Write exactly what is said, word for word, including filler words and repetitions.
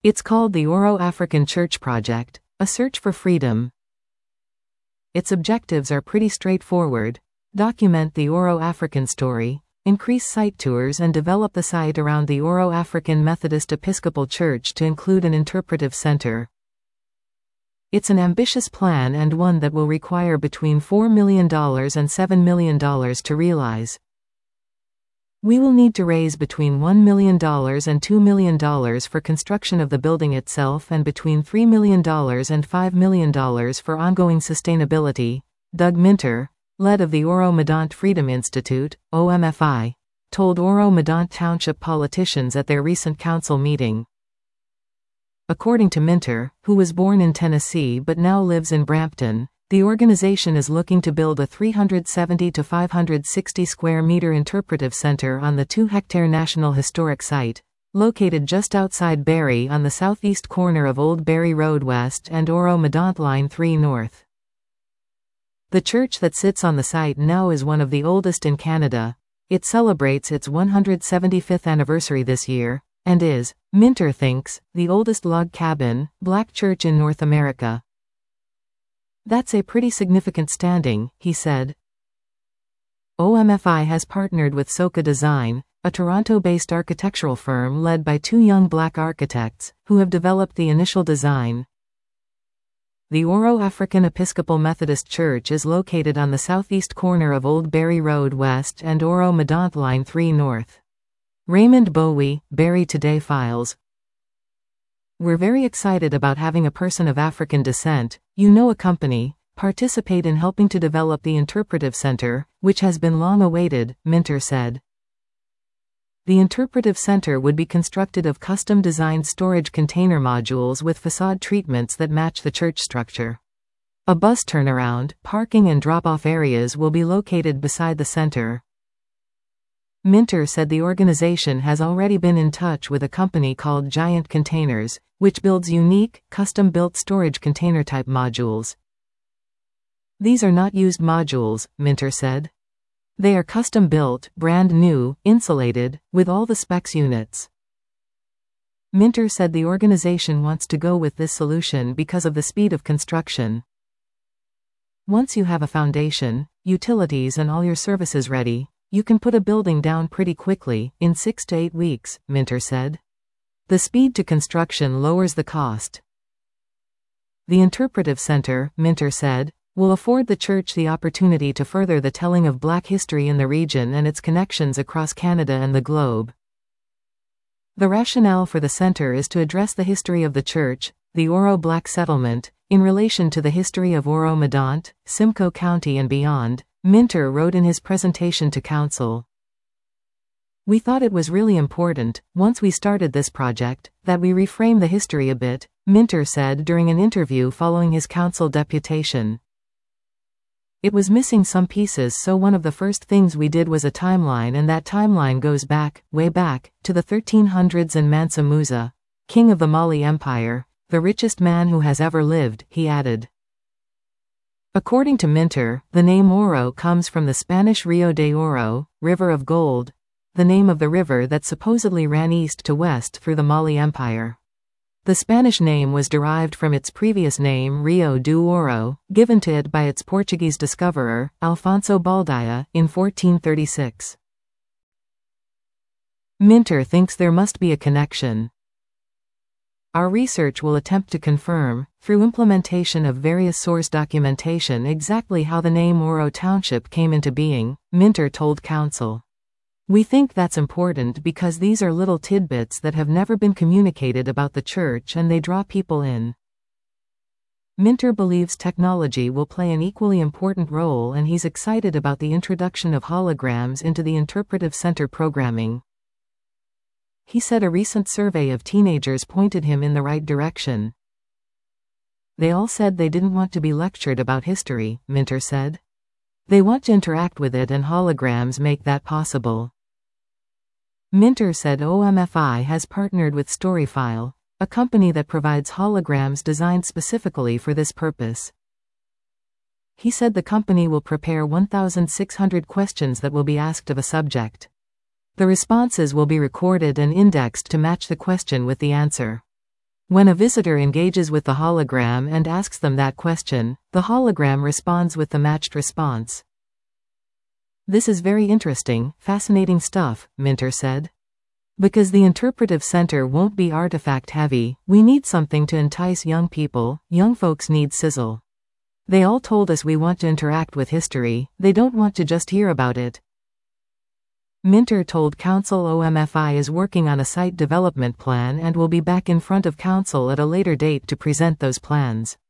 It's called the Oro African Church Project, a search for freedom. Its objectives are pretty straightforward: document the Oro African story, increase site tours, and develop the site around the Oro African Methodist Episcopal Church to include an interpretive center. It's an ambitious plan and one that will require between four million dollars and seven million dollars to realize. We will need to raise between one million dollars and two million dollars for construction of the building itself and between three million dollars and five million dollars for ongoing sustainability, Doug Minter, lead of the Oro-Medonte Freedom Institute, O M F I, told Oro-Medonte Township politicians at their recent council meeting. According to Minter, who was born in Tennessee but now lives in Brampton, the organization is looking to build a three hundred seventy to five hundred sixty square meter interpretive center on the two hectare National Historic Site, located just outside Barrie on the southeast corner of Old Barrie Road West and Oro-Medonte Line three North. The church that sits on the site now is one of the oldest in Canada. It celebrates its one hundred seventy-fifth anniversary this year, and is, Minter thinks, the oldest log cabin, black church in North America. That's a pretty significant standing, he said. O M F I has partnered with Soka Design, a Toronto-based architectural firm led by two young black architects, who have developed the initial design. The Oro African Episcopal Methodist Church is located on the southeast corner of Old Barrie Road West and Oro-Medonte Line three North. Raymond Bowie, Barrie Today Files. We're very excited about having a person of African descent, you know a company, participate in helping to develop the Interpretive Center, which has been long awaited, Minter said. The Interpretive Center would be constructed of custom-designed storage container modules with facade treatments that match the church structure. A bus turnaround, parking and drop-off areas will be located beside the center. Minter said the organization has already been in touch with a company called Giant Containers, which builds unique, custom-built storage container-type modules. These are not used modules, Minter said. They are custom-built, brand new, insulated, with all the specs units. Minter said the organization wants to go with this solution because of the speed of construction. Once you have a foundation, utilities and all your services ready, you can put a building down pretty quickly, in six to eight weeks, Minter said. The speed to construction lowers the cost. The Interpretive Center, Minter said, will afford the church the opportunity to further the telling of Black history in the region and its connections across Canada and the globe. The rationale for the center is to address the history of the church, the Oro Black settlement, in relation to the history of Oro-Medonte, Simcoe County and beyond, Minter wrote in his presentation to council. We thought it was really important, once we started this project, that we reframe the history a bit, Minter said during an interview following his council deputation. It was missing some pieces, so one of the first things we did was a timeline, and that timeline goes back, way back, to the thirteen hundreds and Mansa Musa, king of the Mali Empire, the richest man who has ever lived, he added. According to Minter, the name Oro comes from the Spanish Rio de Oro, River of Gold, the name of the river that supposedly ran east to west through the Mali Empire. The Spanish name was derived from its previous name Rio do Ouro, given to it by its Portuguese discoverer, Alfonso Baldaia, in fourteen thirty-six. Minter thinks there must be a connection. Our research will attempt to confirm, through implementation of various source documentation, exactly how the name Oro Township came into being, Minter told council. We think that's important because these are little tidbits that have never been communicated about the church and they draw people in. Minter believes technology will play an equally important role, and he's excited about the introduction of holograms into the Interpretive Center programming. He said a recent survey of teenagers pointed him in the right direction. They all said they didn't want to be lectured about history, Minter said. They want to interact with it, and holograms make that possible. Minter said O M F I has partnered with Storyfile, a company that provides holograms designed specifically for this purpose. He said the company will prepare one thousand six hundred questions that will be asked of a subject. The responses will be recorded and indexed to match the question with the answer. When a visitor engages with the hologram and asks them that question, the hologram responds with the matched response. This is very interesting, fascinating stuff, Minter said. Because the interpretive center won't be artifact heavy, we need something to entice young people. Young folks need sizzle. They all told us we want to interact with history, they don't want to just hear about it. Minter told Council O M F I is working on a site development plan and will be back in front of Council at a later date to present those plans.